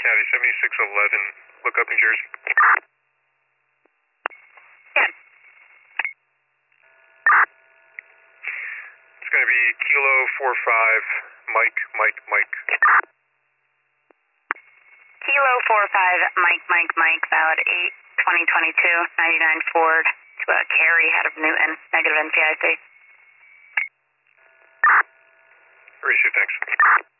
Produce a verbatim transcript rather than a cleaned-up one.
Caddy seventy-six eleven, look up New Jersey. Yeah. It's going to be Kilo four five, Mike, Mike, Mike. Kilo four five, Mike, Mike, Mike, valid eight, twenty twenty-two, ninety-nine Ford, to uh, Carrie out of Newton, negative N C I C. Appreciate it, thanks.